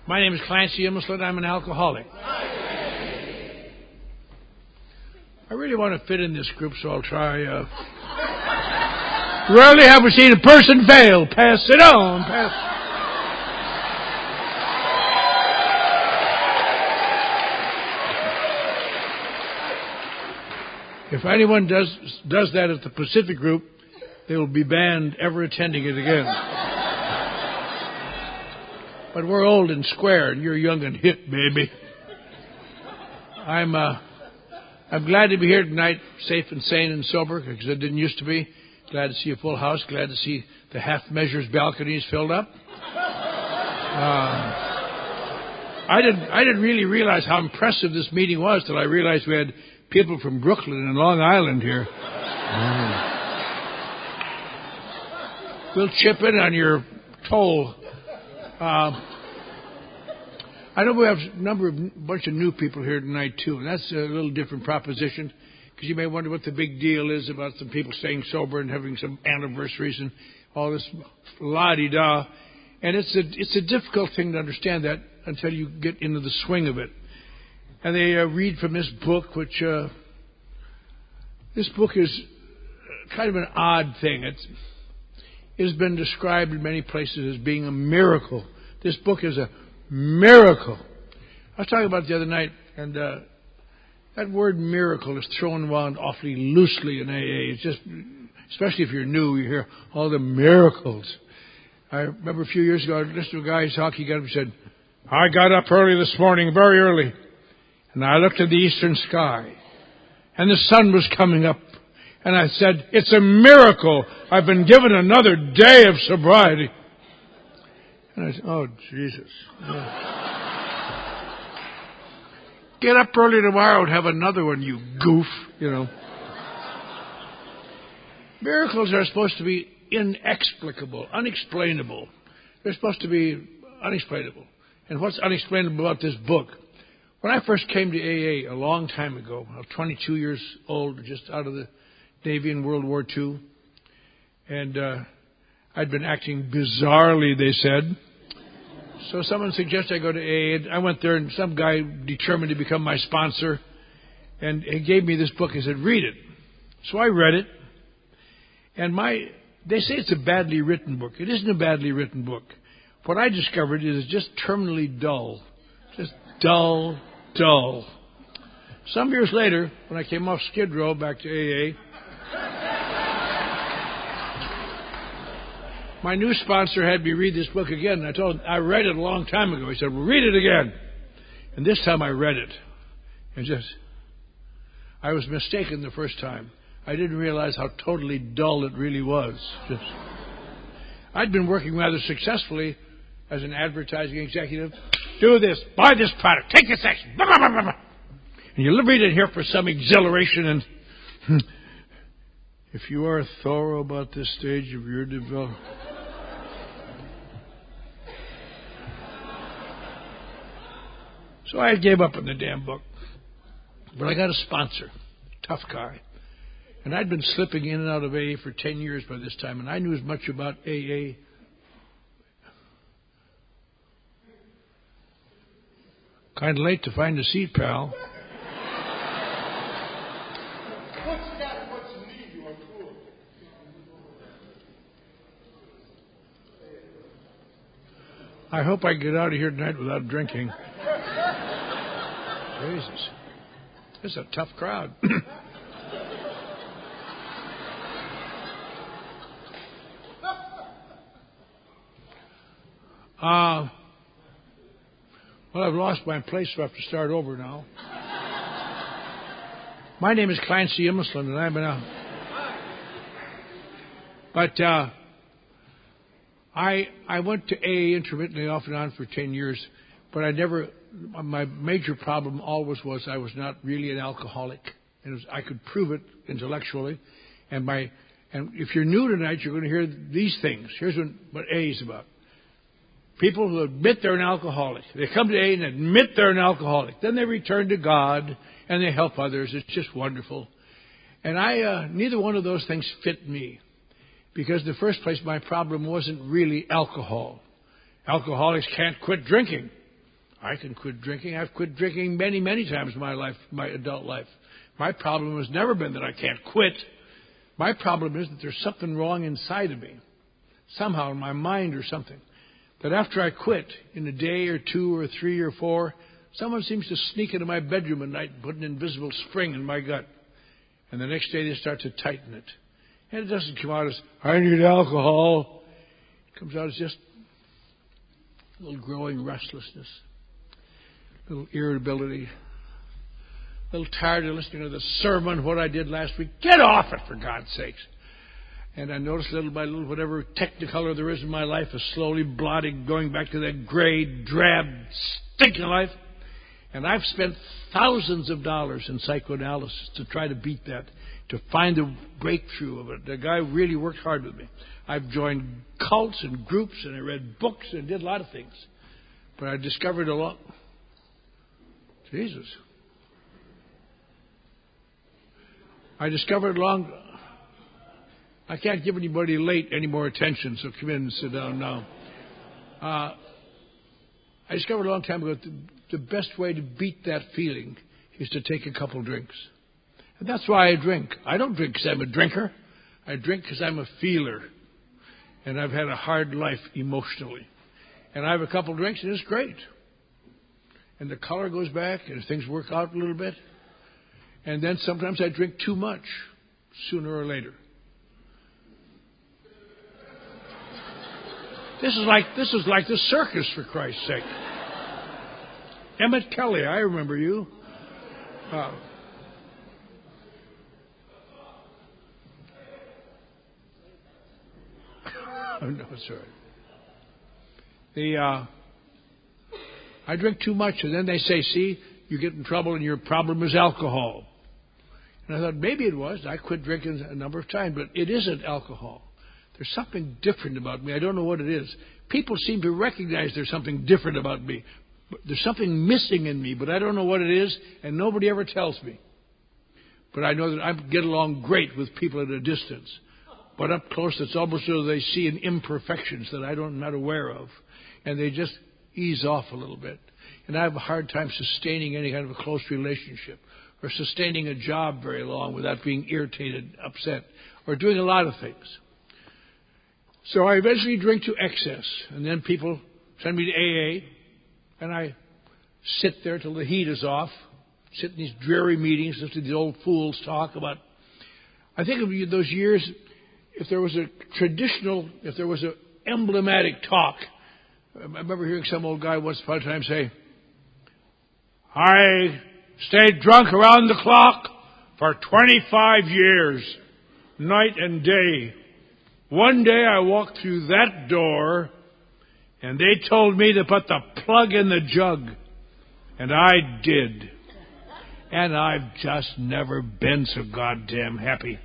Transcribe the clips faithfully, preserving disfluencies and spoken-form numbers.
My name is Clancy Immelslund. I'm an alcoholic. I really want to fit in this group, so I'll try. Uh... Rarely have we seen a person fail. Pass it on. Pass. If anyone does does that at the Pacific Group, they will be banned ever attending it again. But we're old and square, and you're young and hip, baby. I'm uh, I'm glad to be here tonight, safe and sane and sober, because I didn't used to be. Glad to see a full house. Glad to see the half measures balconies filled up. Uh, I didn't I didn't really realize how impressive this meeting was till I realized we had people from Brooklyn and Long Island here. Mm. We'll chip in on your toll. Uh, I know we have a number of bunch of new people here tonight too, and that's a little different proposition, because you may wonder what the big deal is about some people staying sober and having some anniversaries and all this la-di-da. And it's a it's a difficult thing to understand that until you get into the swing of it. And they uh, read from this book, which uh, this book is kind of an odd thing. It's, it has been described in many places as being a miracle. This book is a miracle. I was talking about it the other night, and uh, that word miracle is thrown around awfully loosely in A A. It's just, especially if you're new, you hear all the miracles. I remember a few years ago, I listened to a guy talk. He got up and said, "I got up early this morning, very early. And I looked at the eastern sky, and the sun was coming up. And I said, it's a miracle. I've been given another day of sobriety." And I said, oh, Jesus. Yeah. Get up early tomorrow and have another one, you goof, you know. Miracles are supposed to be inexplicable, unexplainable. They're supposed to be unexplainable. And what's unexplainable about this book? When I first came to A A a long time ago, I was twenty-two years old, just out of the Navy in World War Two, and uh, I'd been acting bizarrely, they said. So someone suggested I go to A A. I went there, and some guy determined to become my sponsor, and he gave me this book. He said, read it. So I read it, and my they say it's a badly written book. It isn't a badly written book. What I discovered is just terminally dull. Just dull. Dull. Some years later, when I came off Skid Row back to A A, my new sponsor had me read this book again. And I told him, I read it a long time ago. He said, well, read it again. And this time I read it. And just, I was mistaken the first time. I didn't realize how totally dull it really was. Just, I'd been working rather successfully as an advertising executive. Do this, buy this product, take this action. Blah, blah, blah, blah. And you read it here for some exhilaration. And hmm, if you are thorough about this stage of your development. So I gave up on the damn book. But I got a sponsor, tough guy. And I'd been slipping in and out of A A for ten years by this time. And I knew as much about A A. Kind of late to find a seat, pal. What's that? What's the need? You are cool. I hope I get out of here tonight without drinking. Jesus. This is a tough crowd. uh, well, I've lost my place, so I have to start over now. My name is Clancy Immelslund, and I've been a... But uh, I I went to A A intermittently off and on for ten years, but I never... My major problem always was I was not really an alcoholic. And it was, I could prove it intellectually. And my and if you're new tonight, you're going to hear these things. Here's what, what A A is about. People who admit they're an alcoholic. They come to A A and admit they're an alcoholic. Then they return to God and they help others. It's just wonderful. And I uh, neither one of those things fit me. Because in the first place, my problem wasn't really alcohol. Alcoholics can't quit drinking. I can quit drinking. I've quit drinking many, many times in my life, my adult life. My problem has never been that I can't quit. My problem is that there's something wrong inside of me, somehow in my mind or something, that after I quit, in a day or two or three or four, someone seems to sneak into my bedroom at night and put an invisible spring in my gut. And the next day they start to tighten it. And it doesn't come out as, I need alcohol. It comes out as just a little growing restlessness, a little irritability, a little tired of listening to the sermon, what I did last week. Get off it, for God's sakes. And I notice little by little, whatever technicolor there is in my life is slowly blotting, going back to that gray, drab, stinking life. And I've spent thousands of dollars in psychoanalysis to try to beat that, to find the breakthrough of it. The guy really worked hard with me. I've joined cults and groups, and I read books and did a lot of things. But I discovered a lot. Jesus. I discovered long. I can't give anybody late any more attention, so come in and sit down now. Uh, I discovered a long time ago that the, the best way to beat that feeling is to take a couple drinks. And that's why I drink. I don't drink because I'm a drinker. I drink because I'm a feeler. And I've had a hard life emotionally. And I have a couple drinks, and it's great. And the color goes back, and things work out a little bit. And then sometimes I drink too much, sooner or later. This is like this is like the circus, for Christ's sake. Emmett Kelly, I remember you. Uh, oh, no, it's all right. The uh, I drink too much, and then they say, "See, you get in trouble, and your problem is alcohol." And I thought maybe it was. I quit drinking a number of times, but it isn't alcohol. There's something different about me. I don't know what it is. People seem to recognize there's something different about me. There's something missing in me, but I don't know what it is, and nobody ever tells me. But I know that I get along great with people at a distance. But up close, it's almost as though they see an imperfections that I don't, I'm not aware of. And they just ease off a little bit. And I have a hard time sustaining any kind of a close relationship, or sustaining a job very long without being irritated, upset, or doing a lot of things. So I eventually drink to excess, and then people send me to A A, and I sit there till the heat is off, sit in these dreary meetings, listen to these old fools talk about. I think of those years, if there was a traditional, if there was an emblematic talk. I remember hearing some old guy once upon a time say, I stayed drunk around the clock for twenty-five years, night and day. One day I walked through that door, and they told me to put the plug in the jug. And I did. And I've just never been so goddamn happy.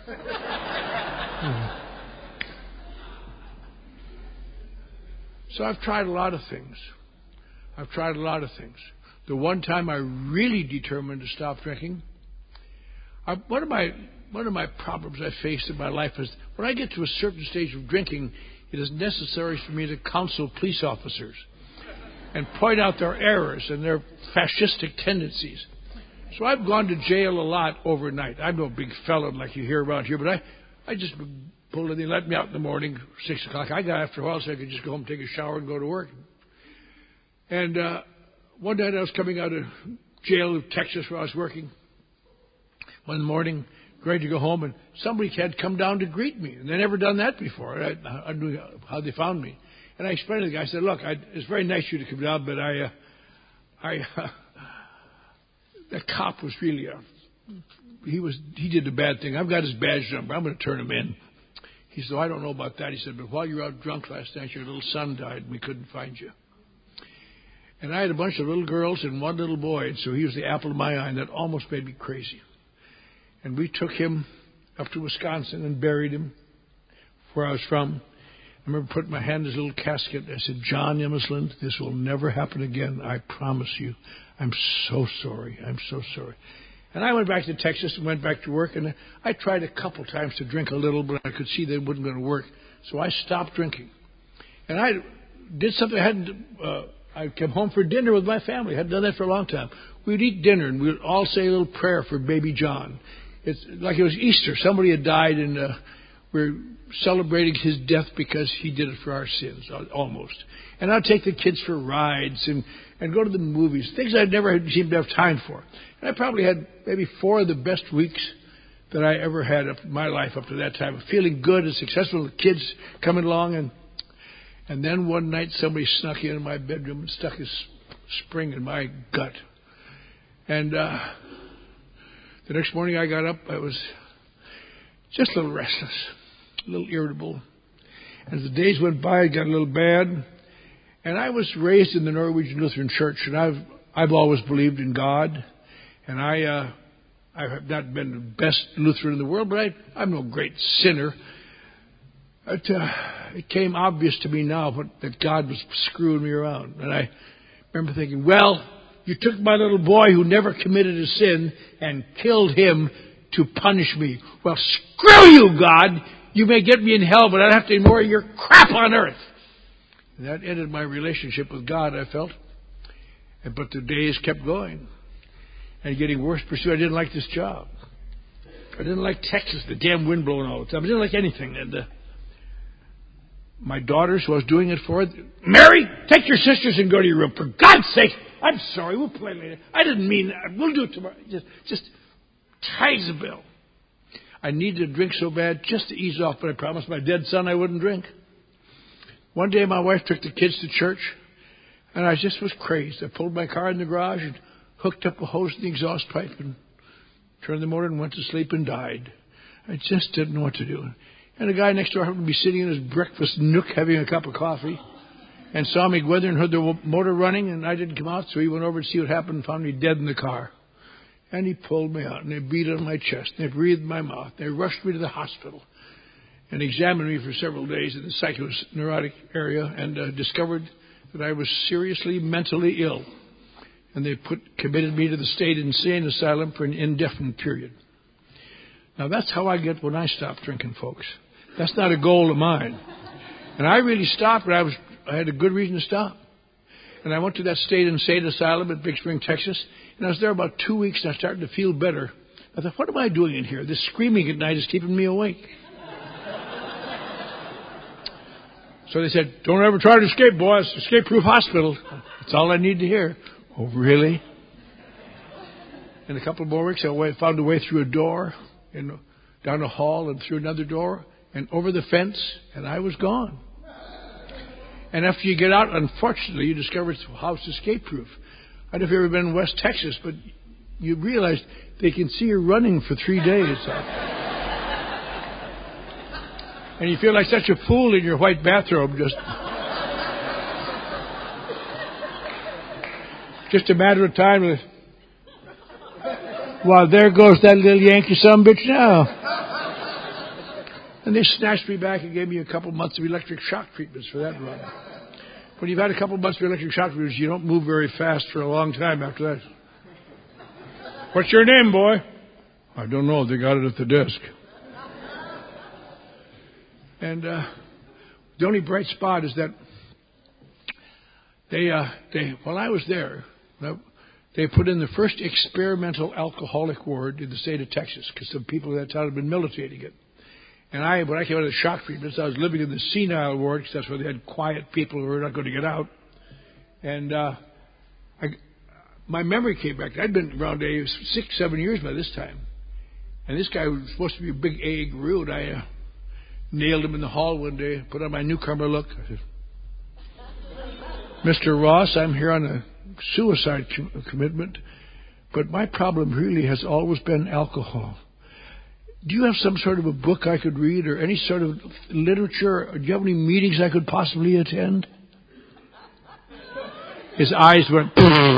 So I've tried a lot of things. I've tried a lot of things. The one time I really determined to stop drinking, I, one of my one of my problems I faced in my life is when I get to a certain stage of drinking, it is necessary for me to counsel police officers and point out their errors and their fascistic tendencies. So I've gone to jail a lot overnight. I'm no big felon like you hear around here, but I, I just pulled in. They let me out in the morning, six o'clock. I got after a while so I could just go home, take a shower, and go to work. And uh, one night I was coming out of jail in Texas where I was working. One morning, ready to go home, and somebody had come down to greet me. And they'd never done that before. I, I knew how they found me. And I explained to the guy, I said, look, I, it's very nice of you to come down, but I, uh, I, uh, the cop was really, uh, he was, he did a bad thing. I've got his badge number. I'm going to turn him in. He said, oh, I don't know about that. He said, but while you were out drunk last night, your little son died, and we couldn't find you. And I had a bunch of little girls and one little boy, and so he was the apple of my eye, and that almost made me crazy. And we took him up to Wisconsin and buried him where I was from. I remember putting my hand in his little casket. I said, John Emersland, this will never happen again. I promise you. I'm so sorry. I'm so sorry. And I went back to Texas and went back to work. And I tried a couple times to drink a little, but I could see that it wasn't going to work. So I stopped drinking. And I did something I hadn't uh, I'd come home for dinner with my family. I hadn't done that for a long time. We'd eat dinner, and we'd all say a little prayer for baby John. It's like it was Easter. Somebody had died, and uh, we're celebrating his death because he did it for our sins, almost. And I'd take the kids for rides and, and go to the movies, things I'd never had, seemed to have time for. And I probably had maybe four of the best weeks that I ever had of my life up to that time, feeling good and successful, the kids coming along. And and then one night somebody snuck in my bedroom and stuck a spring in my gut. And uh, the next morning I got up, I was just a little restless, a little irritable. As the days went by, it got a little bad. And I was raised in the Norwegian Lutheran Church, and I've I've always believed in God. And I uh, I have not been the best Lutheran in the world, but I, I'm no great sinner. It, uh, it came obvious to me now what, that God was screwing me around. And I remember thinking, well, you took my little boy who never committed a sin and killed him to punish me. Well, screw you, God. You may get me in hell, but I don't have to ignore your crap on earth. And that ended my relationship with God, I felt. But the days kept going and getting worse. Pursuit. I didn't like this job. I didn't like Texas, the damn wind blowing all the time. I didn't like anything. And uh, my daughters, who I was doing it for, Mary, take your sisters and go to your room. For God's sake, I'm sorry. We'll play later. I didn't mean that. We'll do it tomorrow. Just, just ties the bill. I needed a drink so bad just to ease off, but I promised my dead son I wouldn't drink. One day my wife took the kids to church, and I just was crazed. I pulled my car in the garage and hooked up a hose in the exhaust pipe and turned the motor and went to sleep and died. I just didn't know what to do. And the guy next door happened to be sitting in his breakfast nook having a cup of coffee and saw me go in there and heard the motor running, and I didn't come out, so he went over to see what happened and found me dead in the car. And he pulled me out, and they beat on my chest, and they breathed in my mouth. They rushed me to the hospital and examined me for several days in the psychoneurotic area and uh, discovered that I was seriously mentally ill. And they put committed me to the state insane asylum for an indefinite period. Now, that's how I get when I stop drinking, folks. That's not a goal of mine. And I really stopped, but I was I had a good reason to stop. And I went to that state insane asylum at Big Spring, Texas, and I was there about two weeks, and I started to feel better. I thought, what am I doing in here? This screaming at night is keeping me awake. So they said, don't ever try to escape, boy. It's escape-proof hospital. That's all I need to hear. Oh, really? In a couple more weeks, I found a way through a door, and down a hall, and through another door, and over the fence, and I was gone. And after you get out, unfortunately, you discover the house is escape-proof. I don't know if you've ever been in West Texas, but you realize they can see you running for three days. And you feel like such a fool in your white bathrobe, just... Just a matter of time. Well, there goes that little Yankee sumbitch now. And they snatched me back and gave me a couple months of electric shock treatments for that run. When you've had a couple months of electric shock treatments, you don't move very fast for a long time after that. What's your name, boy? I don't know. They got it at the desk. And uh, the only bright spot is that they, uh, they, while I was there, they put in the first experimental alcoholic ward in the state of Texas because some people at that time had been militating it. And I, when I came out of the shock treatments, I was living in the senile ward because that's where they had quiet people who were not going to get out. And uh, I, my memory came back. I'd been around a, six, seven years by this time. And this guy was supposed to be a big A A guru, and I uh, nailed him in the hall one day, put on my newcomer look. I said, Mister Ross, I'm here on a suicide com- commitment, but my problem really has always been alcohol. Do you have some sort of a book I could read or any sort of literature? Or do you have any meetings I could possibly attend? His eyes went...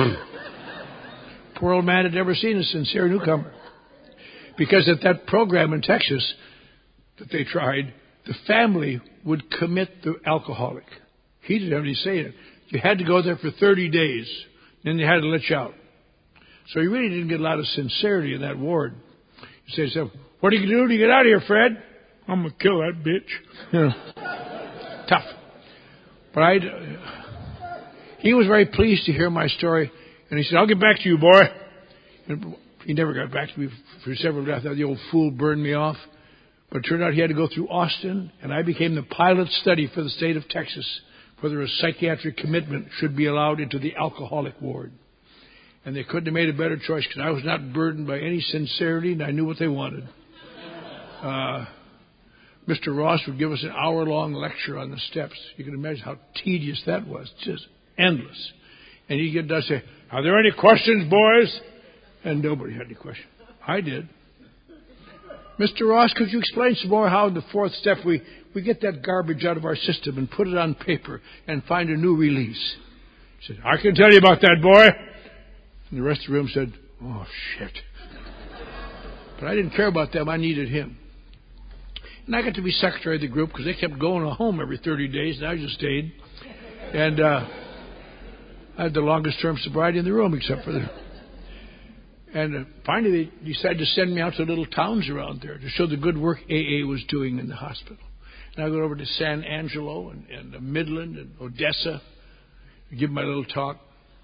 Poor old man had never seen a sincere newcomer. Because at that program in Texas that they tried, the family would commit the alcoholic. He didn't have any say in it. You had to go there for thirty days. Then they had to let you out. So you really didn't get a lot of sincerity in that ward. You say to yourself, what are you going to do to get out of here, Fred? I'm going to kill that bitch. You know, tough. But I, he was very pleased to hear my story, and he said, I'll get back to you, boy. And he never got back to me for several days. I thought the old fool burned me off. But it turned out he had to go through Austin, and I became the pilot study for the state of Texas, whether a psychiatric commitment should be allowed into the alcoholic ward. And they couldn't have made a better choice because I was not burdened by any sincerity, and I knew what they wanted. Uh, Mister Ross would give us an hour-long lecture on the steps. You can imagine how tedious that was, just endless. And he'd get done and say, are there any questions, boys? And nobody had any questions. I did. Mister Ross, could you explain some more how in the fourth step we, we get that garbage out of our system and put it on paper and find a new release? He said, I can tell you about that, boy. And the rest of the room said, oh, shit. But I didn't care about them. I needed him. And I got to be secretary of the group because they kept going home every thirty days, and I just stayed. And uh, I had the longest term sobriety in the room, except for the... And uh, finally, they decided to send me out to little towns around there to show the good work A A was doing in the hospital. And I go over to San Angelo and, and uh, Midland and Odessa and give my little talk.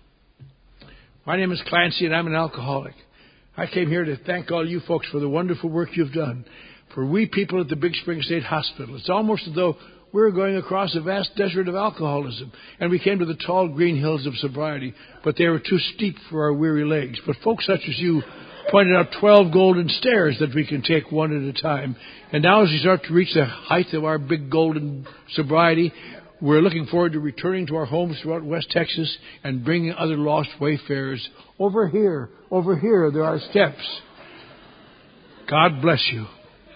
My name is Clancy, and I'm an alcoholic. I came here to thank all you folks for the wonderful work you've done. For we people at the Big Spring State Hospital, it's almost as though we were going across a vast desert of alcoholism, and we came to the tall green hills of sobriety, but they were too steep for our weary legs. But folks such as you pointed out twelve golden stairs that we can take one at a time. And now as we start to reach the height of our big golden sobriety, we're looking forward to returning to our homes throughout West Texas and bringing other lost wayfarers. Over here, over here, there are steps. God bless you.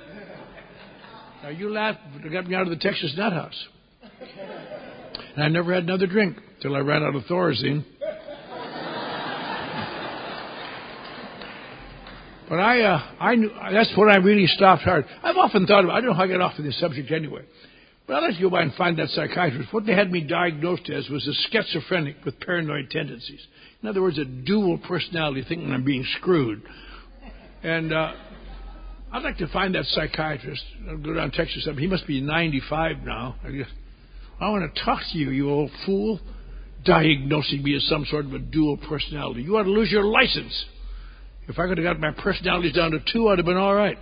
Now, you laughed, but it got me out of the Texas nut house. And I never had another drink till I ran out of Thorazine. But I, uh, I knew, that's when I really stopped hard. I've often thought about, I don't know how I get off of this subject anyway. But I'd like to go by and find that psychiatrist. What they had me diagnosed as was a schizophrenic with paranoid tendencies. In other words, a dual personality, thinking I'm being screwed. And uh, I'd like to find that psychiatrist. I'll go down to Texas. He must be ninety-five now. I guess. I want to talk to you, you old fool, diagnosing me as some sort of a dual personality. You ought to lose your license. If I could have got my personalities down to two, I'd have been all right.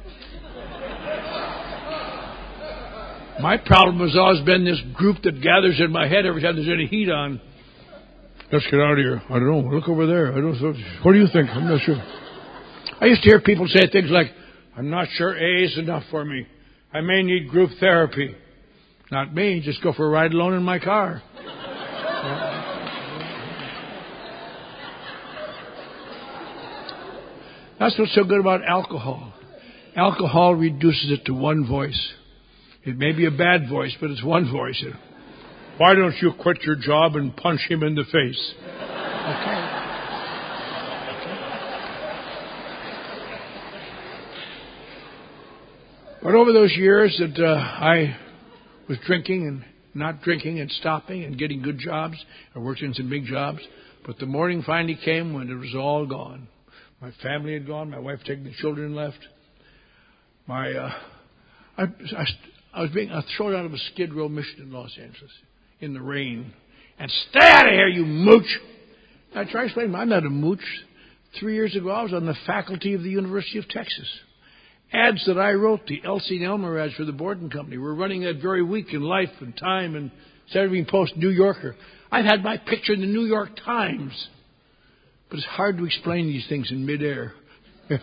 My problem has always been this group that gathers in my head every time there's any heat on. Let's get out of here. I don't know. Look over there. I don't know. What do you think? I'm not sure. I used to hear people say things like, I'm not sure A is enough for me. I may need group therapy. Not me. Just go for a ride alone in my car. That's what's so good about alcohol. Alcohol reduces it to one voice. It may be a bad voice, but it's one voice. Why don't you quit your job and punch him in the face? Okay. But over those years that uh, I was drinking and not drinking and stopping and getting good jobs, I worked in some big jobs, but the morning finally came when it was all gone. My family had gone. My wife taken the children and left. My, uh, I, I, I was being I was thrown out of a Skid Row mission in Los Angeles in the rain. And stay out of here, you mooch! I tried to explain, I'm not a mooch. Three years ago, I was on the faculty of the University of Texas. Ads that I wrote, the Elsie and Elmer ads for the Borden Company, were running that very week in Life and Time and Saturday Evening Post, New Yorker. I've had my picture in the New York Times. But it's hard to explain these things in midair. And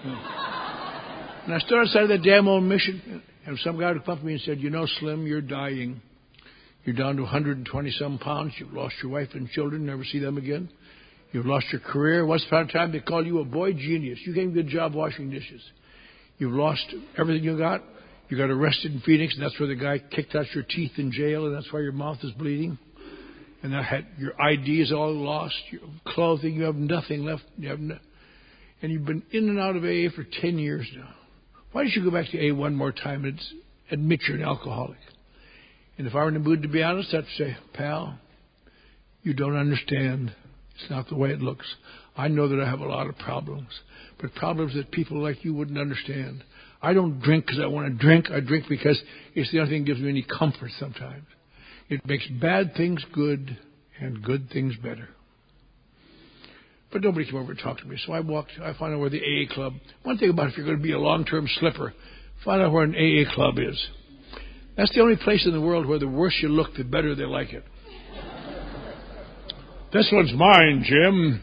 I stood outside of that damn old mission, and some guy would come up to me and said, you know, Slim, you're dying. You're down to one hundred twenty some pounds. You've lost your wife and children, never see them again. You've lost your career. Once upon a time, they called you a boy genius. You gave a good job washing dishes. You've lost everything you got. You got arrested in Phoenix, and that's where the guy kicked out your teeth in jail, and that's why your mouth is bleeding. And that had, your I D is all lost. Your clothing, you have nothing left. You have no, and you've been in and out of A A for ten years now. Why don't you go back to A A one more time and admit you're an alcoholic? And if I were in the mood to be honest, I'd say, pal, you don't understand. It's not the way it looks. I know that I have a lot of problems, but problems that people like you wouldn't understand. I don't drink because I want to drink. I drink because it's the only thing that gives me any comfort sometimes. It makes bad things good and good things better. But nobody came over to talk to me, so I walked. I found out where the A A club. One thing about if you're going to be a long-term slipper, find out where an A A club is. That's the only place in the world where the worse you look, the better they like it. This one's mine, Jim.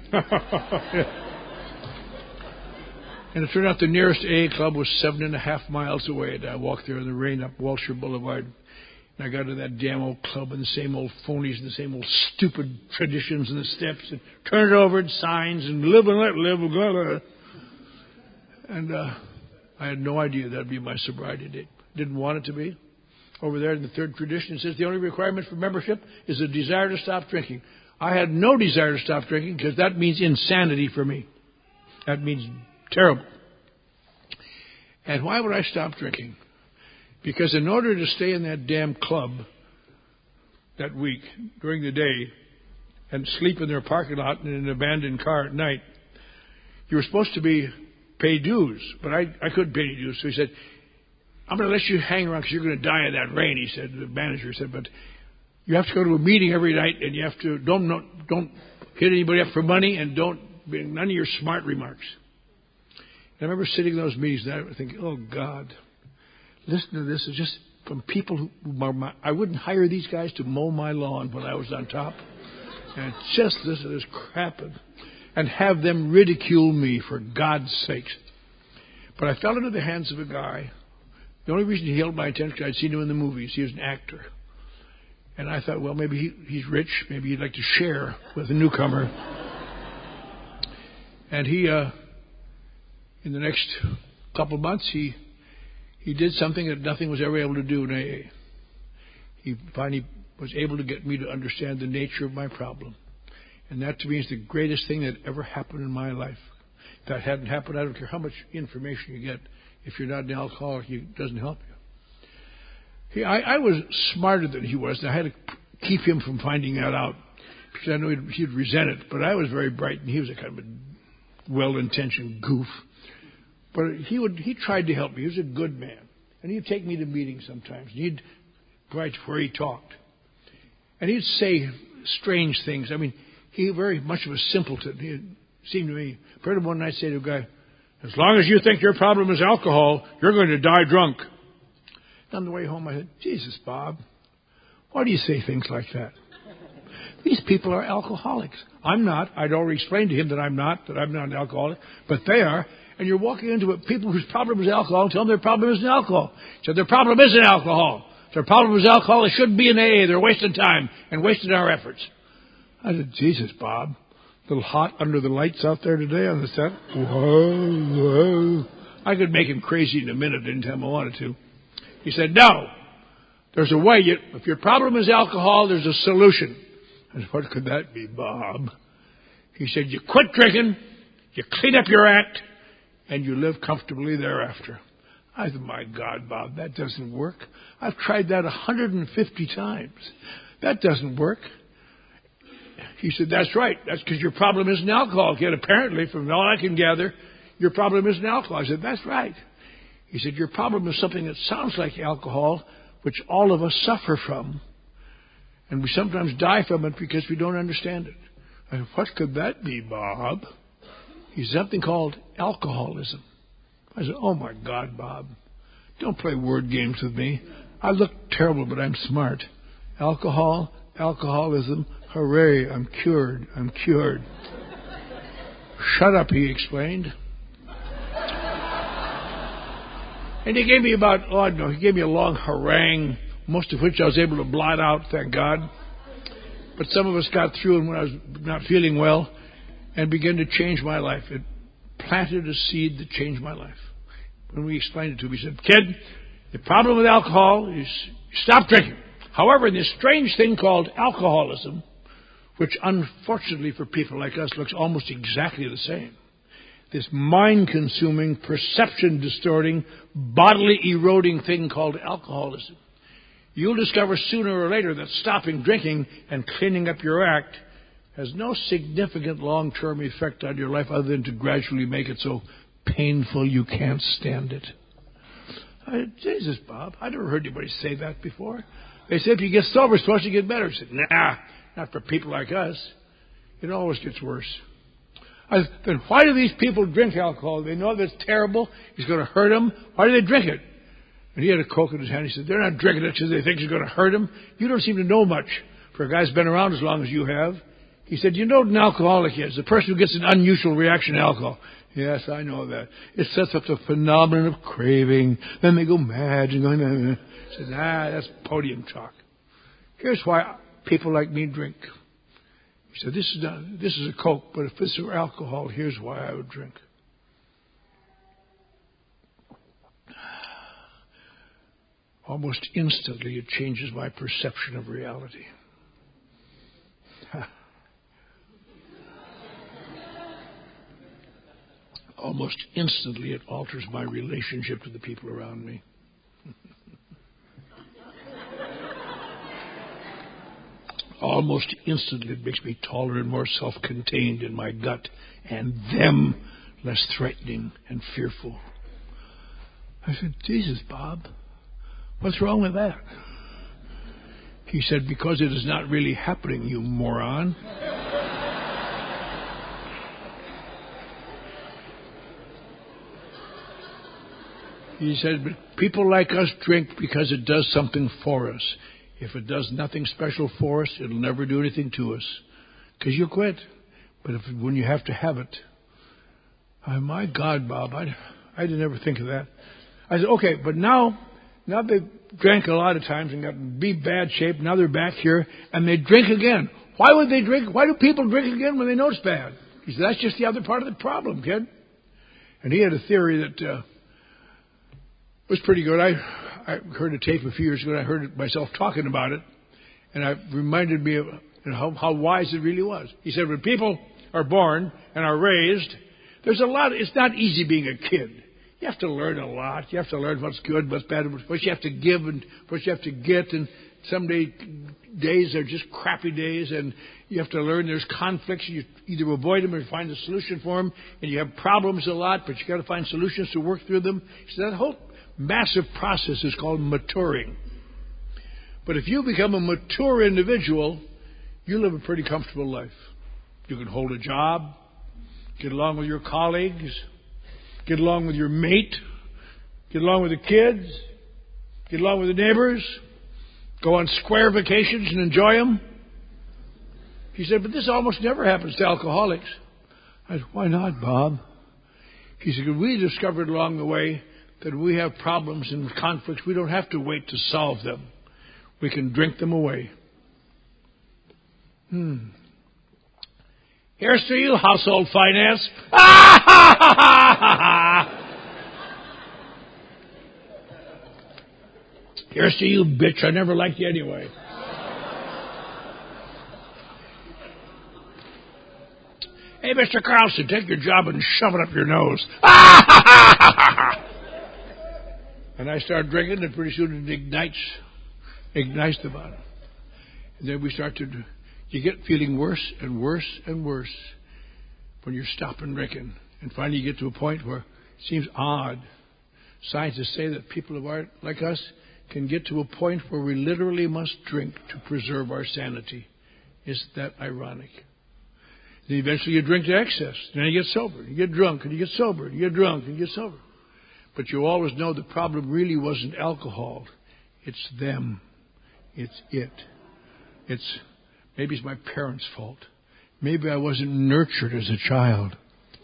And it turned out the nearest A A club was seven and a half miles away. And I walked there in the rain up Walsher Boulevard. And I got to that damn old club and the same old phonies and the same old stupid traditions and the steps and turned it over and signs and live and let live. Blah, blah. And uh, I had no idea that would be my sobriety date. Didn't want it to be. Over there in the third tradition, it says the only requirement for membership is a desire to stop drinking. I had no desire to stop drinking because that means insanity for me. That means terrible. And why would I stop drinking? Because in order to stay in that damn club that week during the day and sleep in their parking lot in an abandoned car at night, you were supposed to be pay dues, but I, I couldn't pay any dues. So he said, I'm going to let you hang around because you're going to die in that rain, he said. The manager said, but you have to go to a meeting every night and you have to, don't, don't, don't hit anybody up for money and don't, none of your smart remarks. And I remember sitting in those meetings and I was thinking, oh God, listen to this. It's just from people who, I wouldn't hire these guys to mow my lawn when I was on top. And just listen to this crap and, and have them ridicule me for God's sakes. But I fell into the hands of a guy. The only reason he held my attention because I'd seen him in the movies. He was an actor. And I thought, well, maybe he, he's rich. Maybe he'd like to share with a newcomer. And he, uh, in the next couple of months, he he did something that nothing was ever able to do in A A. He finally was able to get me to understand the nature of my problem. And that to me is the greatest thing that ever happened in my life. If that hadn't happened, I don't care how much information you get. If you're not an alcoholic, it doesn't help you. He, I, I was smarter than he was, and I had to keep him from finding that out because I knew he'd, he'd resent it. But I was very bright, and he was a kind of a well-intentioned goof. But he would he tried to help me. He was a good man, and he'd take me to meetings sometimes. And he'd right where he talked, and he'd say strange things. I mean, he was very much of a simpleton. He seemed to me. I heard him one night say to a guy, "As long as you think your problem is alcohol, you're going to die drunk." On the way home, I said, Jesus, Bob, why do you say things like that? These people are alcoholics. I'm not. I'd already explained to him that I'm not, that I'm not an alcoholic, but they are. And you're walking into it, people whose problem is alcohol and tell them their problem isn't alcohol. So their problem isn't alcohol. If their problem is alcohol, they shouldn't be in A A. They're wasting time and wasting our efforts. I said, Jesus, Bob, a little hot under the lights out there today on the set. Whoa, whoa. I could make him crazy in a minute anytime I wanted to. He said, no, there's a way. You, if your problem is alcohol, there's a solution. I said, what could that be, Bob? He said, you quit drinking, you clean up your act, and you live comfortably thereafter. I said, my God, Bob, that doesn't work. I've tried that one hundred fifty times. That doesn't work. He said, that's right. That's because your problem isn't alcohol. Yet apparently, from all I can gather, your problem isn't alcohol. I said, that's right. He said, your problem is something that sounds like alcohol, which all of us suffer from. And we sometimes die from it because we don't understand it. I said, what could that be, Bob? He said, something called alcoholism. I said, oh, my God, Bob, don't play word games with me. I look terrible, but I'm smart. Alcohol, alcoholism, hooray, I'm cured, I'm cured. Shut up, he explained. And he gave me about, oh, I don't know, he gave me a long harangue, most of which I was able to blot out, thank God. But some of us got through, and when I was not feeling well, and began to change my life. It planted a seed that changed my life. When we explained it to him, he said, kid, the problem with alcohol is stop drinking. However, this strange thing called alcoholism, which unfortunately for people like us looks almost exactly the same, this mind-consuming, perception-distorting, bodily eroding thing called alcoholism. You'll discover sooner or later that stopping drinking and cleaning up your act has no significant long-term effect on your life other than to gradually make it so painful you can't stand it. I said, Jesus, Bob, I never heard anybody say that before. They said if you get sober, it's supposed to get better. I said, nah, not for people like us. It always gets worse. I, then why do these people drink alcohol? They know that's terrible. It's going to hurt them. Why do they drink it? And he had a Coke in his hand. He said, they're not drinking it because they think it's going to hurt them. You don't seem to know much for a guy who's been around as long as you have. He said, you know what an alcoholic is? The person who gets an unusual reaction to alcohol. Yes, I know that. It sets up the phenomenon of craving. Then they go mad and going, nah. He said, nah, that's podium talk. Here's why people like me drink. He said, this is not, this is a Coke, but if this were alcohol, here's why I would drink. Almost instantly, it changes my perception of reality. Almost instantly, it alters my relationship to the people around me. Almost instantly, it makes me taller and more self-contained in my gut, and them less threatening and fearful. I said, Jesus, Bob, what's wrong with that? He said, because it is not really happening, you moron. He said, but people like us drink because it does something for us. If it does nothing special for us, it'll never do anything to us. Because you'll quit. But if when you have to have it, oh, my God, Bob, I, I didn't ever think of that. I said, okay, but now, now they've drank a lot of times and got in be bad shape. Now they're back here and they drink again. Why would they drink? Why do people drink again when they know it's bad? He said, that's just the other part of the problem, kid. And he had a theory that uh, was pretty good. I I heard a tape a few years ago, and I heard it myself talking about it, and it reminded me of you know, how, how wise it really was. He said, when people are born and are raised, there's a lot. It's not easy being a kid. You have to learn a lot. You have to learn what's good, what's bad, what you have to give, and what you have to get. And some day, days are just crappy days, and you have to learn there's conflicts. You either avoid them or find a solution for them. And you have problems a lot, but you got to find solutions to work through them. So that whole massive process is called maturing. But if you become a mature individual, you live a pretty comfortable life. You can hold a job, get along with your colleagues, get along with your mate, get along with the kids, get along with the neighbors, go on square vacations and enjoy them. He said, but this almost never happens to alcoholics. I said, why not, Bob? He said, we discovered along the way that we have problems and conflicts. We don't have to wait to solve them. We can drink them away. Hmm. Here's to you, household finance. Here's to you, bitch. I never liked you anyway. Hey, Mister Carlson, take your job and shove it up your nose. And I start drinking, and pretty soon it ignites, ignites the bottom. And then we start to, you get feeling worse and worse and worse when you're stopping drinking. And finally you get to a point where it seems odd. Scientists say that people who are like us can get to a point where we literally must drink to preserve our sanity. Isn't that ironic? Then eventually you drink to excess. And then you get sober. You get drunk and you get sober. You get drunk and you get sober. But you always know the problem really wasn't alcohol. It's them. It's it. It's maybe it's my parents' fault. Maybe I wasn't nurtured as a child.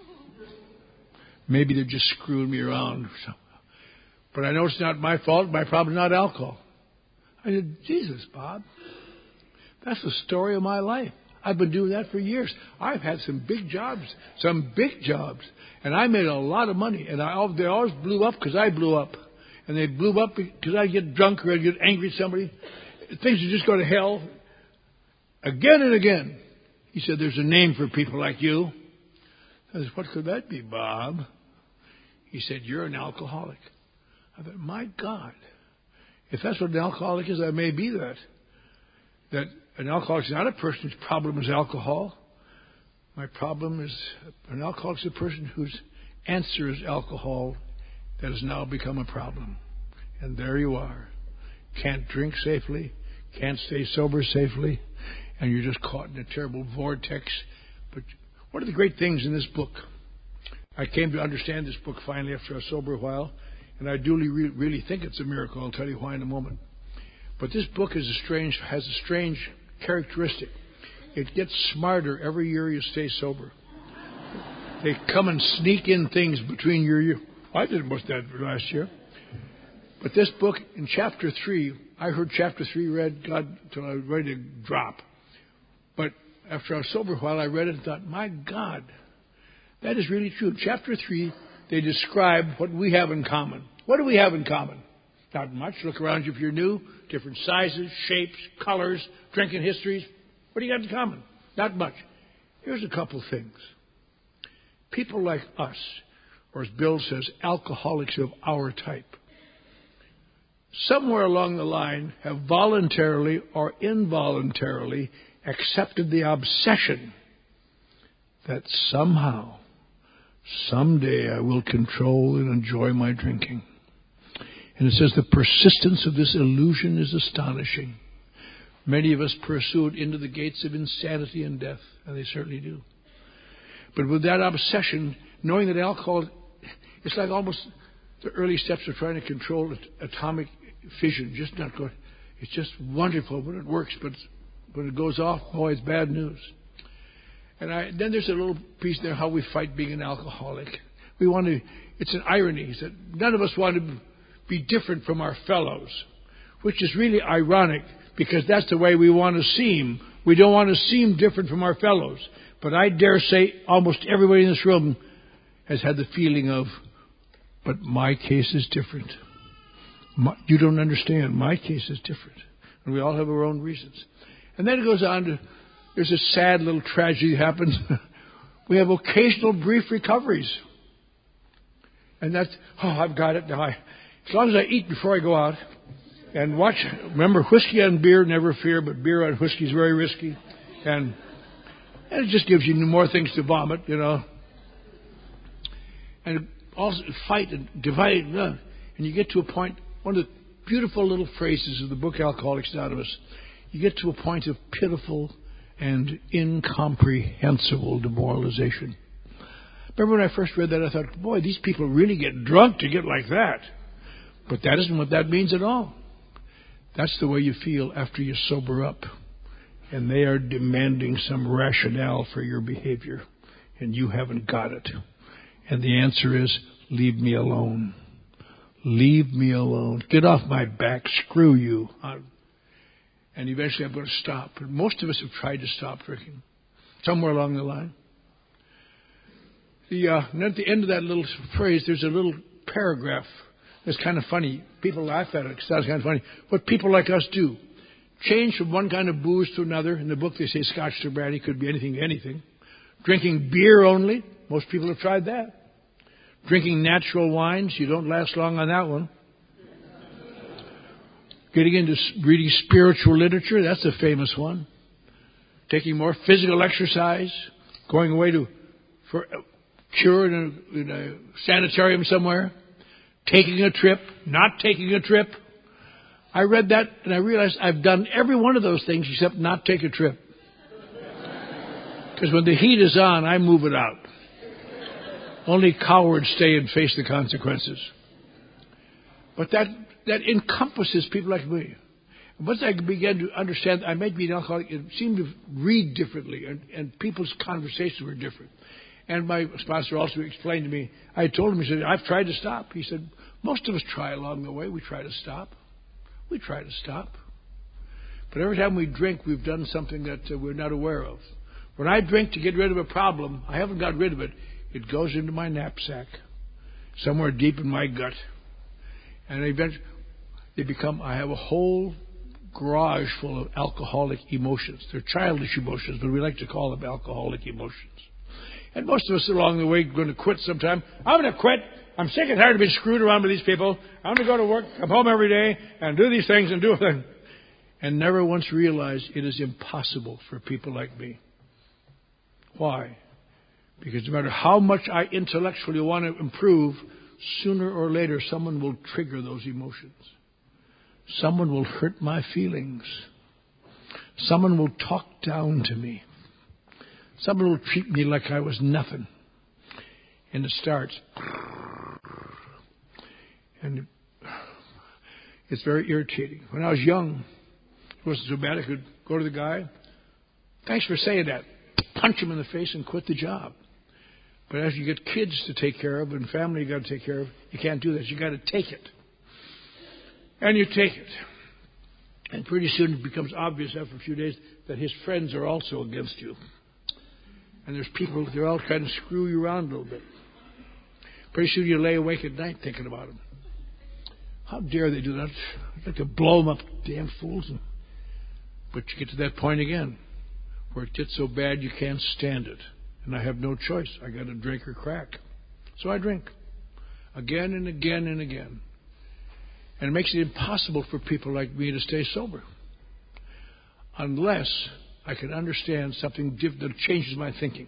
Maybe they're just screwing me around. But I know it's not my fault. My problem is not alcohol. I said, Jesus, Bob, that's the story of my life. I've been doing that for years. I've had some big jobs, some big jobs. And I made a lot of money. And I, they always blew up because I blew up. And they blew up because I get drunk or I get angry at somebody. Things would just go to hell. Again and again. He said, there's a name for people like you. I said, what could that be, Bob? He said, you're an alcoholic. I thought, my God. If that's what an alcoholic is, I may be that. That an alcoholic is not a person whose problem is alcohol. My problem is an alcoholic is a person whose answer is alcohol that has now become a problem. And there you are. Can't drink safely. Can't stay sober safely. and you're just caught in a terrible vortex. But one of the great things in this book, I came to understand this book finally after a sober while, and I do really, really think it's a miracle. I'll tell you why in a moment. But this book is a strange, has a strange characteristic. It gets smarter every year you stay sober. They come and sneak in things between your year. I did most of that last year. But this book, in chapter three, I heard chapter three read, God, till I was ready to drop. But after I was sober a while, I read it and thought, my God, that is really true. Chapter three, they describe what we have in common. What do we have in common? Not much. Look around you if you're new. Different sizes, shapes, colors, drinking histories. What do you got in common? Not much. Here's a couple things. People like us, or as Bill says, alcoholics of our type, somewhere along the line have voluntarily or involuntarily accepted the obsession that somehow, someday I will control and enjoy my drinking. And it says the persistence of this illusion is astonishing. Many of us pursue it into the gates of insanity and death, and they certainly do. But with that obsession, knowing that alcohol, it's like almost the early steps of trying to control atomic fission. Just not good. It's just wonderful when it works, but when it goes off, boy, it's bad news. And I, then there's a little piece there how we fight being an alcoholic. We want to. It's an irony that none of us want to be different from our fellows, which is really ironic because that's the way we want to seem. We don't want to seem different from our fellows. But I dare say almost everybody in this room has had the feeling of, but my case is different. My, you don't understand. My case is different. And we all have our own reasons. And then it goes on to, there's a sad little tragedy that happens. We have occasional brief recoveries. And that's, oh, I've got it now. I, as long as I eat before I go out and watch, remember, whiskey and beer, never fear, but beer and whiskey is very risky. And, and it just gives you more things to vomit, you know. And also fight and divide and love. And you get to a point, one of the beautiful little phrases of the book Alcoholics Anonymous, you get to a point of pitiful and incomprehensible demoralization. Remember when I first read that, I thought, boy, these people really get drunk to get like that. But that isn't what that means at all. That's the way you feel after you sober up. And they are demanding some rationale for your behavior. And you haven't got it. And the answer is, leave me alone. Leave me alone. Get off my back. Screw you. And eventually I'm going to stop. And most of us have tried to stop drinking. Somewhere along the line. The, uh, and at the end of that little phrase, there's a little paragraph that's kind of funny. People laugh at it because that's kind of funny. What people like us do. Change from one kind of booze to another. In the book they say Scotch to brandy, could be anything to anything. Drinking beer only. Most people have tried that. Drinking natural wines. You don't last long on that one. Getting into reading spiritual literature. That's a famous one. Taking more physical exercise. Going away to for a cure in a, in a sanitarium somewhere. Taking a trip. Not taking a trip. I read that and I realized I've done every one of those things except not take a trip. Because when the heat is on, I move it out. Only cowards stay and face the consequences. But that that encompasses people like me. Once I began to understand, I might be an alcoholic, it seemed to read differently, and, and people's conversations were different. And my sponsor also explained to me, I told him, he said, I've tried to stop. He said, most of us try along the way. We try to stop. We try to stop. But every time we drink, we've done something that uh, we're not aware of. When I drink to get rid of a problem, I haven't got rid of it. It goes into my knapsack, somewhere deep in my gut. And eventually, they become, I have a whole garage full of alcoholic emotions. They're childish emotions, but we like to call them alcoholic emotions. And most of us along the way are going to quit sometime. I'm going to quit. I'm sick and tired of being screwed around by these people. I'm going to go to work, come home every day, and do these things and do them. And never once realize it is impossible for people like me. Why? Because no matter how much I intellectually want to improve, sooner or later someone will trigger those emotions. Someone will hurt my feelings. someone will talk down to me. Someone will treat me like I was nothing. And it starts. And it's very irritating. When I was young, it wasn't so bad. I could go to the guy. Thanks for saying that. Punch him in the face and quit the job. But as you get kids to take care of and family you got to take care of, you can't do that. You got to take it. And you take it. And pretty soon it becomes obvious after a few days that his friends are also against you. And there's people, they're all trying to screw you around a little bit. Pretty soon you lay awake at night thinking about them. How dare they do that? I'd like to blow them up, damn fools. But you get to that point again where it gets so bad you can't stand it. And I have no choice. I got to drink or crack. So I drink. Again and again and again. And it makes it impossible for people like me to stay sober. Unless I can understand something that changes my thinking.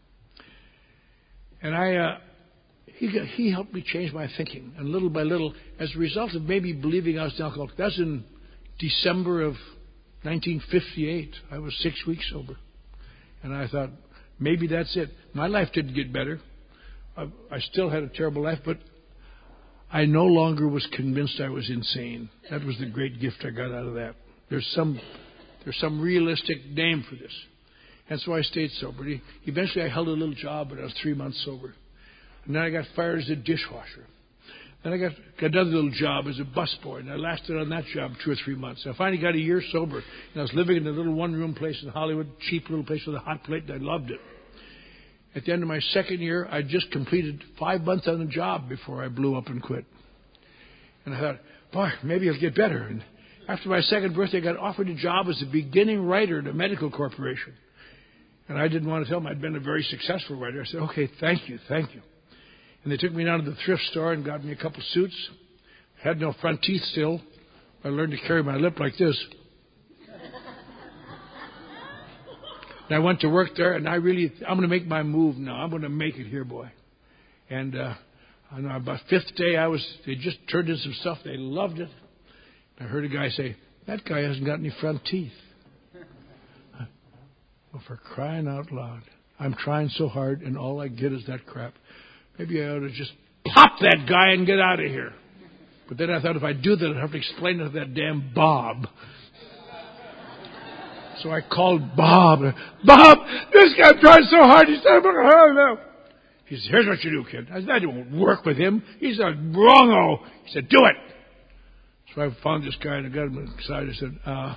And I, uh, he, he helped me change my thinking. And little by little, as a result of maybe believing I was an alcoholic, that's in December of nineteen fifty-eight. I was six weeks sober. And I thought, maybe that's it. My life didn't get better. I, I still had a terrible life, but I no longer was convinced I was insane. That was the great gift I got out of that. There's some there's some realistic name for this. And so I stayed sober. Eventually I held a little job, but I was three months sober. And then I got fired as a dishwasher. Then I got, got another little job as a busboy, and I lasted on that job two or three months. I finally got a year sober, and I was living in a little one-room place in Hollywood, cheap little place with a hot plate, and I loved it. At the end of my second year, I just completed five months on the job before I blew up and quit. And I thought, boy, maybe it'll get better. And after my second birthday, I got offered a job as a beginning writer at a medical corporation. And I didn't want to tell them I'd been a very successful writer. I said, okay, thank you, thank you. And they took me down to the thrift store and got me a couple suits. Had no front teeth still. I learned to carry my lip like this. And I went to work there, and I really, I'm going to make my move now. I'm going to make it here, boy. And uh, on about fifth day, I was, they just turned in some stuff. They loved it. I heard a guy say, that guy hasn't got any front teeth. Well, for crying out loud. I'm trying so hard, and all I get is that crap. Maybe I ought to just pop that guy and get out of here. But then I thought if I do that, I'd have to explain it to that damn Bob. So I called Bob. Bob, this guy tried so hard. He said, oh, no. He said, here's what you do, kid. I said, I won't work with him. He's a wrong-o. He said, do it. So I found this guy and I got him inside. I said, uh,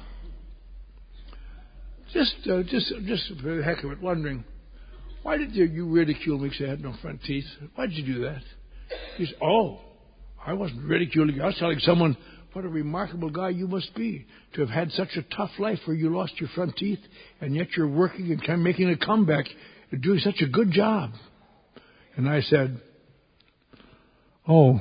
just, uh, just, just for the heck of it, wondering, why did you, you ridicule me because I had no front teeth? Why did you do that? He said, oh, I wasn't ridiculing you. I was telling someone what a remarkable guy you must be to have had such a tough life where you lost your front teeth and yet you're working and kind of making a comeback and doing such a good job. And I said, oh.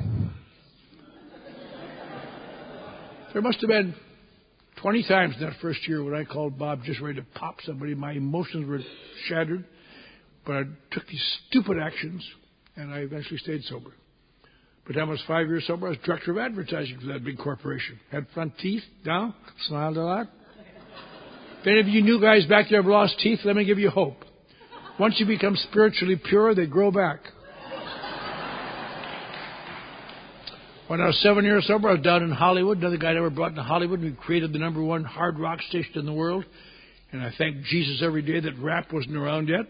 There must have been twenty times in that first year when I called Bob just ready to pop somebody. My emotions were shattered. But I took these stupid actions, and I eventually stayed sober. By the time I was five years sober, I was director of advertising for that big corporation. Had front teeth, down, smiled a lot. If any of you new guys back there have lost teeth, let me give you hope. Once you become spiritually pure, they grow back. When I was seven years sober, I was down in Hollywood. Another guy I ever brought into Hollywood. We created the number one hard rock station in the world. And I thank Jesus every day that rap wasn't around yet.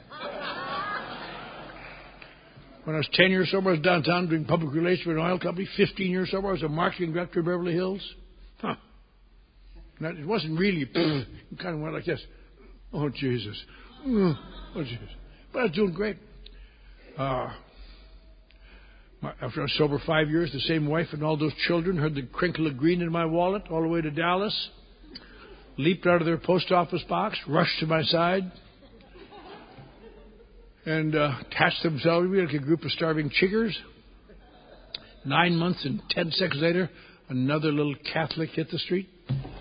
When I was ten years sober, I was downtown doing public relations for an oil company. fifteen years sober, I was a marketing director of Beverly Hills. Huh. Now, it wasn't really, it kind of went like this. Oh, Jesus. Oh, Jesus. But I was doing great. Uh, my, after I was sober five years, the same wife and all those children heard the crinkle of green in my wallet all the way to Dallas, leaped out of their post office box, rushed to my side, and uh, attached themselves to me like a group of starving chiggers. Nine months and ten seconds later, another little Catholic hit the street.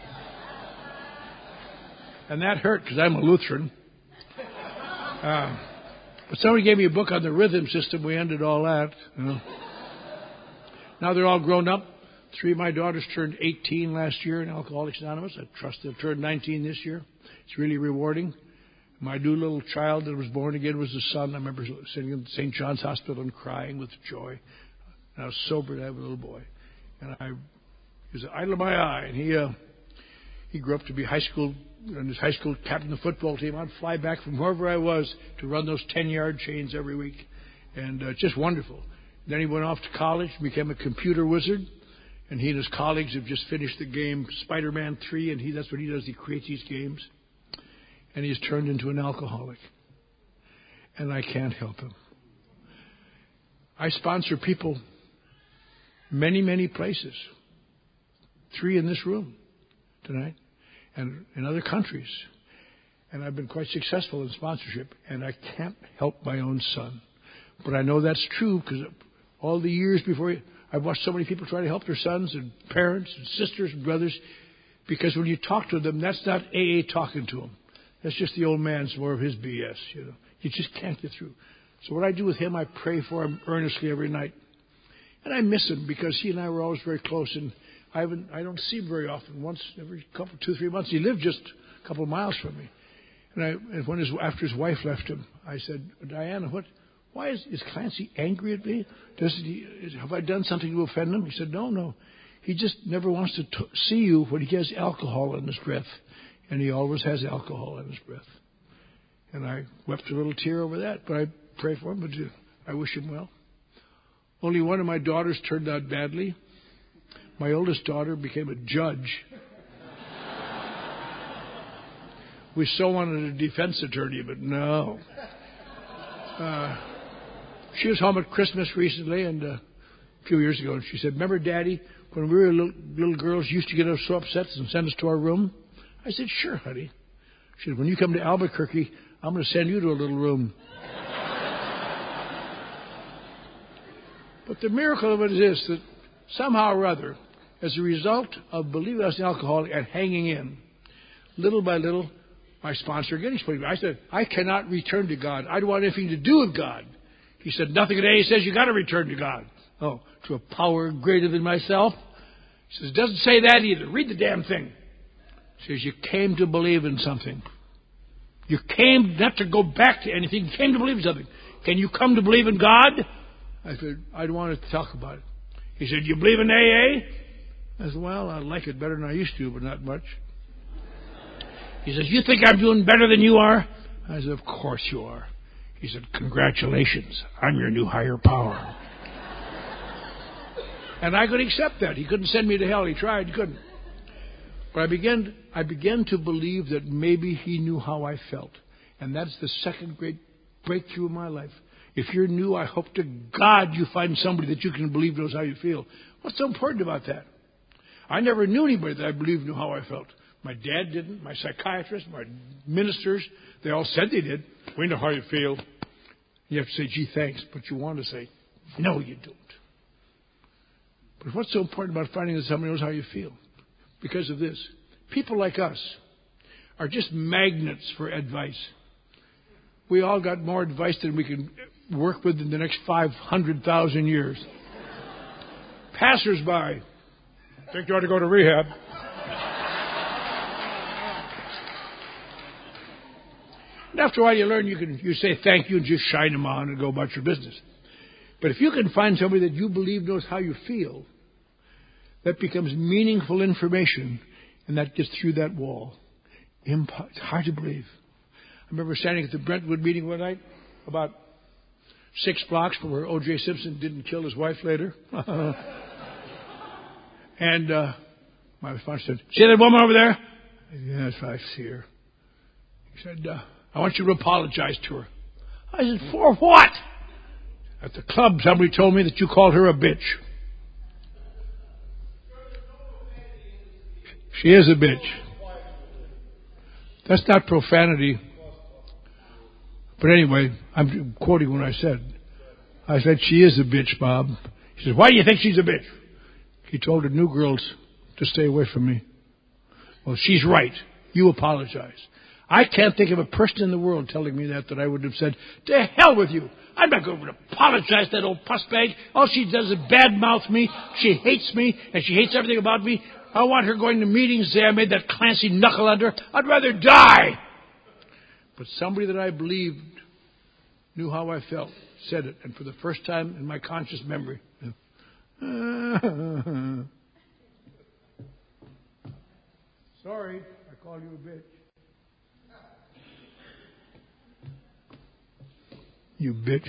And that hurt because I'm a Lutheran. Uh, but somebody gave me a book on the rhythm system. We ended all that. You know. Now they're all grown up. Three of my daughters turned eighteen last year in Alcoholics Anonymous. I trust they'll turn nineteen this year. It's really rewarding. My new little child that was born again was a son. I remember sitting in Saint John's Hospital and crying with joy. And I was sober to have a little boy. And I, he was the idol of my eye. And he, uh, he grew up to be high school, and his high school captain of the football team. I'd fly back from wherever I was to run those ten-yard chains every week. And uh, just wonderful. Then he went off to college, became a computer wizard. And he and his colleagues have just finished the game Spider-Man three, and he that's what he does. He creates these games. And he's turned into an alcoholic. And I can't help him. I sponsor people many, many places. Three in this room tonight, and in other countries. And I've been quite successful in sponsorship, and I can't help my own son. But I know that's true because all the years before... I've watched so many people try to help their sons and parents and sisters and brothers, because when you talk to them, that's not A A talking to them. That's just the old man's more of his B S. You know, you just can't get through. So what I do with him, I pray for him earnestly every night, and I miss him because he and I were always very close. And I haven't, I don't see him very often. Once every couple, two, three months. He lived just a couple of miles from me. And I, and when his after his wife left him, I said, Diana, what? Why is, is Clancy angry at me? Does he, is, have I done something to offend him? He said, no, no. He just never wants to t- see you when he has alcohol in his breath. And he always has alcohol in his breath. And I wept a little tear over that, but I pray for him, but I wish him well. Only one of my daughters turned out badly. My oldest daughter became a judge. We so wanted a defense attorney, but no. Uh, She was home at Christmas recently, and uh, a few years ago, and she said, remember, Daddy, when we were little, little girls, you used to get us so upset and send us to our room? I said, sure, honey. She said, when you come to Albuquerque, I'm going to send you to a little room. But the miracle of it is this, that somehow or other, as a result of believing I was an alcoholic and hanging in, little by little, my sponsor again explained to me. I said, I cannot return to God. I don't want anything to do with God. He said, nothing today says you got to return to God. Oh, to a power greater than myself? He says, it doesn't say that either. Read the damn thing. He says, you came to believe in something. You came not to go back to anything. You came to believe in something. Can you come to believe in God? I said, I don't want to talk about it. He said, you believe in A A? I said, well, I like it better than I used to, but not much. He says, you think I'm doing better than you are? I said, of course you are. He said, congratulations, I'm your new higher power. And I could accept that. He couldn't send me to hell. He tried, he couldn't. But I began, I began to believe that maybe he knew how I felt. And that's the second great breakthrough in my life. If you're new, I hope to God you find somebody that you can believe knows how you feel. What's so important about that? I never knew anybody that I believed knew how I felt. My dad didn't. My psychiatrist, my ministers, they all said they did. We know how you feel. You have to say, gee, thanks. But you want to say, no, you don't. But what's so important about finding that somebody knows how you feel? Because of this. People like us are just magnets for advice. We all got more advice than we can work with in the next five hundred thousand years. Passers-by. Think you ought to go to rehab. And after a while you learn you can you say thank you and just shine them on and go about your business. But if you can find somebody that you believe knows how you feel, that becomes meaningful information, and that gets through that wall. Impo- it's hard to believe. I remember standing at the Brentwood meeting one night, about six blocks from where O J Simpson didn't kill his wife later. And uh, my sponsor said, see that woman over there? I said, yes, I see her. He said, uh, I want you to apologize to her. I said, for what? At the club, somebody told me that you called her a bitch. She is a bitch. That's not profanity. But anyway, I'm quoting what I said. I said, she is a bitch, Bob. He said, why do you think she's a bitch? He told the new girls to stay away from me. Well, she's right. You apologize. I can't think of a person in the world telling me that that I would have said, to hell with you. I'm not going to apologize to that old pussbag. All she does is badmouth me. She hates me, and she hates everything about me. I want her going to meetings and say I made that Clancy knuckle under her. I'd rather die. But somebody that I believed knew how I felt, said it, and for the first time in my conscious memory. Sorry, I called you a bitch. You bitch.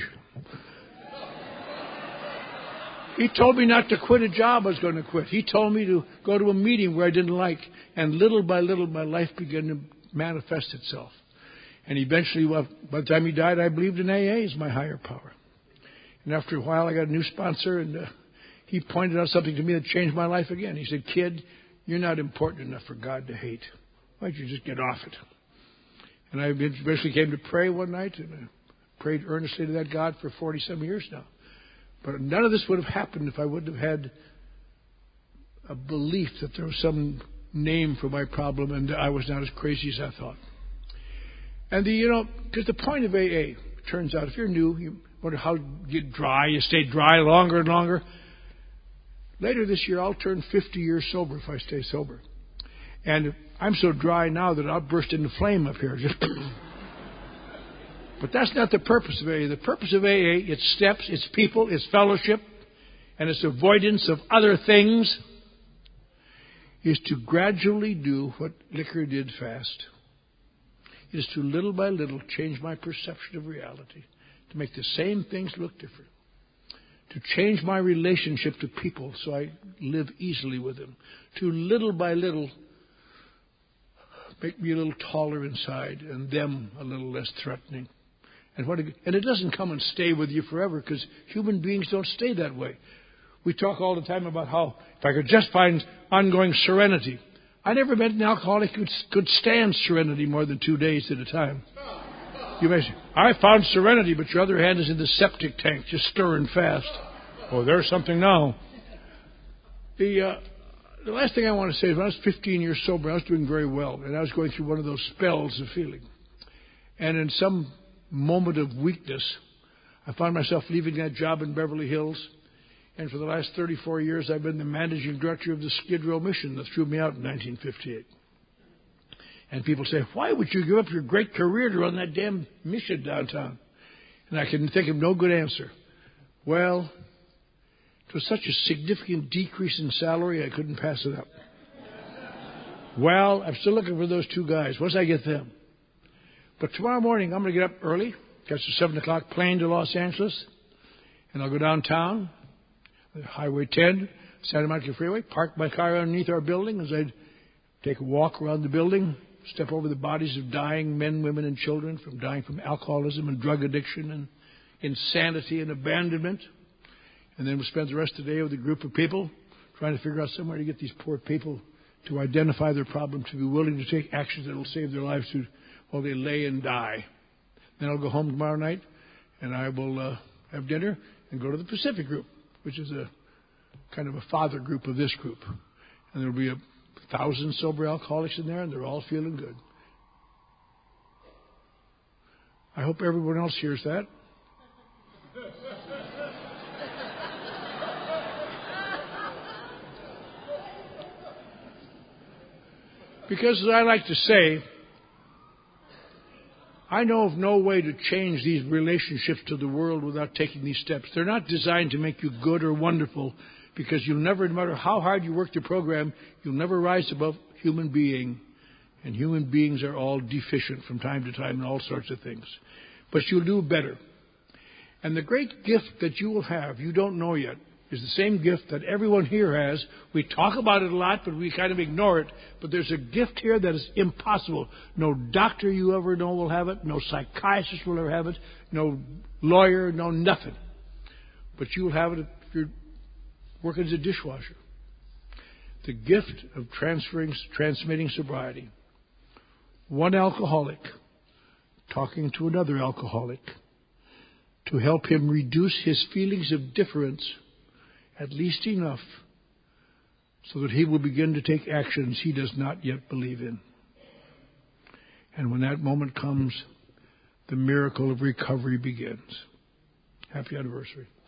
He told me not to quit a job I was going to quit. He told me to go to a meeting where I didn't like. And little by little, my life began to manifest itself. And eventually, well, by the time he died, I believed in A A as my higher power. And after a while, I got a new sponsor, and uh, he pointed out something to me that changed my life again. He said, kid, you're not important enough for God to hate. Why don't you just get off it? And I eventually came to pray one night, and I prayed earnestly to that God for forty-some years now. But none of this would have happened if I wouldn't have had a belief that there was some name for my problem and I was not as crazy as I thought. And the, you know, because the point of A A, turns out, if you're new, you wonder how you get dry, you stay dry longer and longer. Later this year, I'll turn fifty years sober if I stay sober. And I'm so dry now that I'll burst into flame up here. Just But that's not the purpose of A A. The purpose of A A, it's steps, it's people, it's fellowship, and it's avoidance of other things, is to gradually do what liquor did fast. It is to little by little change my perception of reality, to make the same things look different, to change my relationship to people so I live easily with them, to little by little make me a little taller inside and them a little less threatening. And, what, and it doesn't come and stay with you forever, because human beings don't stay that way. We talk all the time about how if I could just find ongoing serenity. I never met an alcoholic who could stand serenity more than two days at a time. You may say, I found serenity, but your other hand is in the septic tank, just stirring fast. Oh, there's something now. The, uh, the last thing I want to say is when I was fifteen years sober, I was doing very well, and I was going through one of those spells of feeling. And in some moment of weakness, I found myself leaving that job in Beverly Hills. And for the last thirty-four years, I've been the managing director of the Skid Row mission that threw me out in nineteen fifty-eight. And people say, why would you give up your great career to run that damn mission downtown? And I can think of no good answer. Well, it was such a significant decrease in salary, I couldn't pass it up. Well, I'm still looking for those two guys. Once I get them. But tomorrow morning, I'm going to get up early, catch the seven o'clock plane to Los Angeles, and I'll go downtown, Highway ten, Santa Monica Freeway, park my car underneath our building as I take a walk around the building, step over the bodies of dying men, women, and children from dying from alcoholism and drug addiction and insanity and abandonment. And then we'll spend the rest of the day with a group of people trying to figure out somewhere to get these poor people to identify their problem, to be willing to take actions that will save their lives to, while they lay and die. Then I'll go home tomorrow night, and I will uh, have dinner and go to the Pacific Group, which is a kind of a father group of this group. And there will be a thousand sober alcoholics in there, and they're all feeling good. I hope everyone else hears that. Because, as I like to say, I know of no way to change these relationships to the world without taking these steps. They're not designed to make you good or wonderful, because you'll never, no matter how hard you work the program, you'll never rise above human being. And human beings are all deficient from time to time in all sorts of things. But you'll do better. And the great gift that you will have, you don't know yet, is the same gift that everyone here has. We talk about it a lot, but we kind of ignore it. But there's a gift here that is impossible. No doctor you ever know will have it. No psychiatrist will ever have it. No lawyer, no nothing. But you'll have it if you're working as a dishwasher. The gift of transferring, transmitting sobriety. One alcoholic talking to another alcoholic to help him reduce his feelings of difference at least enough so that he will begin to take actions he does not yet believe in. And when that moment comes, the miracle of recovery begins. Happy anniversary.